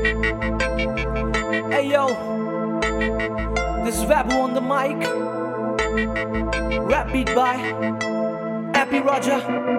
Hey yo, this is Vabu on the mic. Rap beat by Happy Roger.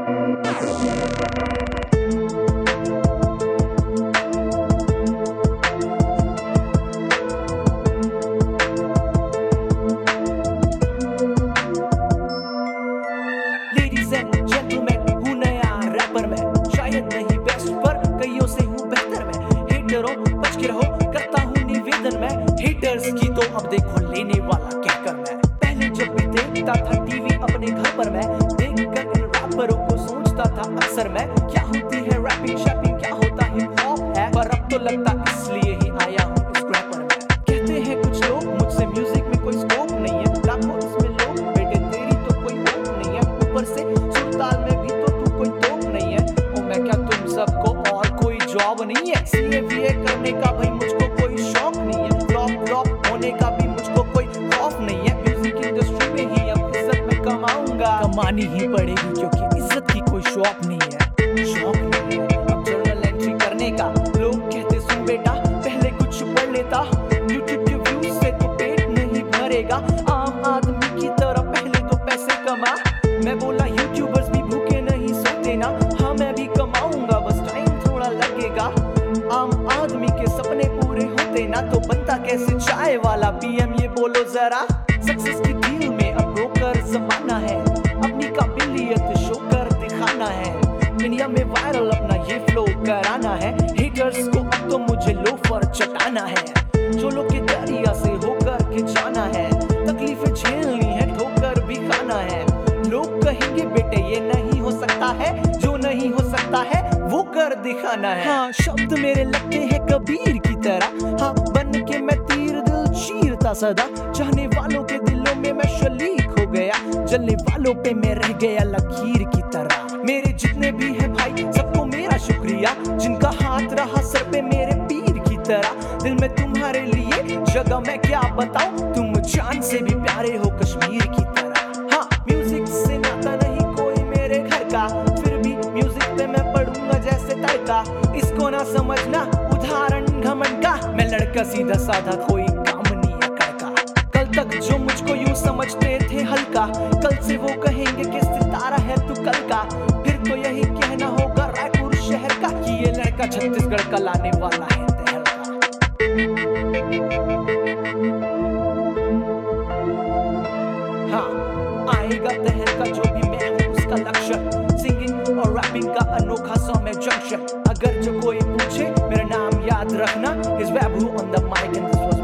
Ladies and gentlemen, हूँ नया wrapper मैं, शायद नहीं best पर कईयों से हूँ बेहतर मैं। हेटरों बच के रहो, करता हूँ निवेदन मैं। हेटर्स की तो अब देखो लेने वाला कहकर मैं। पहले जब भी देखता था टीवी अपने घर पर मैं, देखकर इन रैपरों को सोचता था अक्सर मैं, क्या होती है रैपिंग शैपिंग, क्या होता हिप हॉप है। पर अब तो लगता इसलिए ही आया हूँ इस रैपर में। कहते हैं कुछ लोग मुझसे म्यूजिक में कोई स्कोप नहीं है, लाखों इसमें लोग बेटे तेरी तो कोई होप नहीं है। ऊपर से सुरताल में भी तो तू कोई तोप नहीं है। ओ मैं क्या तुम सबको और कोई जॉब नहीं है। सीए बीए करने का भाई मुझको कोई शौक नहीं है, ड्रॉप होने का भी मुझको कोई खौफ नहीं है। म्यूजिक इंडस्ट्री में ही अब इज्जत मैं कमाऊंगा, कमानी ही पड़ेगी क्योंकि इज्जत की कोई शौक नहीं है, शौक नहीं है। अब जर्नल एंट्री करने का लोग कहते सुन बेटा पहले कुछ पढ़ लेता, यूट्यूब के व्यूज से तो पेट नहीं भरेगा। आम आदमी की तरह पहले तो पैसे कमा। मैं बोला यूट्यूबर्स भी भूखे नहीं सोते ना, हाँ मैं भी कमाऊंगा बस टाइम थोड़ा लगेगा। आम आदमी के सपने पूरे होते ना तो बनता कैसे चाय वाला पीएम, ये बोलो जरा। सक्सेस की डील में अब ब्रोकर जमाना है, अपनी काबिलियत शो कर दिखाना है। इंडिया में वायरल अपना ये फ्लो कराना है। हेटर्स को अब तो मुझे लोफर चटाना है, चोलों के दरिया से होकर के जाना है। तकलीफें झेलनी है, ठोकर भी खाना है। लोग कहेंगे बेटे ये नहीं हो सकता है, जो नहीं हो सकता है वो कर दिखाना है। हाँ शब्द मेरे लगते हैं कबीर की तरह, हाँ बन के मैं तीर दिल चीरता सदा। चाहने वालों के दिलों में मैं शलीक हो गया, जलने वालों पे मैं रह गया लकीर की तरह। मेरे जितने भी हैं भाई सबको मेरा शुक्रिया, जिनका हाथ रहा सर पे मेरे पीर की तरह। दिल में तुम्हारे लिए जगह मैं क्या बताऊं, तुम जान से भी प्यारे हो कश्मीर की तरह। हाँ म्यूजिक से नाता नहीं कोई मेरे घर का, फिर भी म्यूजिक पे मैं पढ़ूंगा जैसे तड़का। इसको ना समझना उदाहरण घमंड का, मैं लड़का सीधा साधा कोई काम नहीं है करका। कल तक जो मुझको यूं समझते थे हल्का, कल से वो कहेंगे कि सितारा है तू कल का। फिर तो यही कहना होगा रायपुर शहर का कि ये लड़का छत्तीसगढ़ का लाने वाला है तहलका। हाँ आएगा तहलका जो भी मैं हूँ उसका लक्ष्य, सिंगिंग और रैपिंग का अनोखा सा मैं जंक्शन। अगर जो कोई पूछे मेरा नाम याद रखना, is Vaibhu on the mic and this was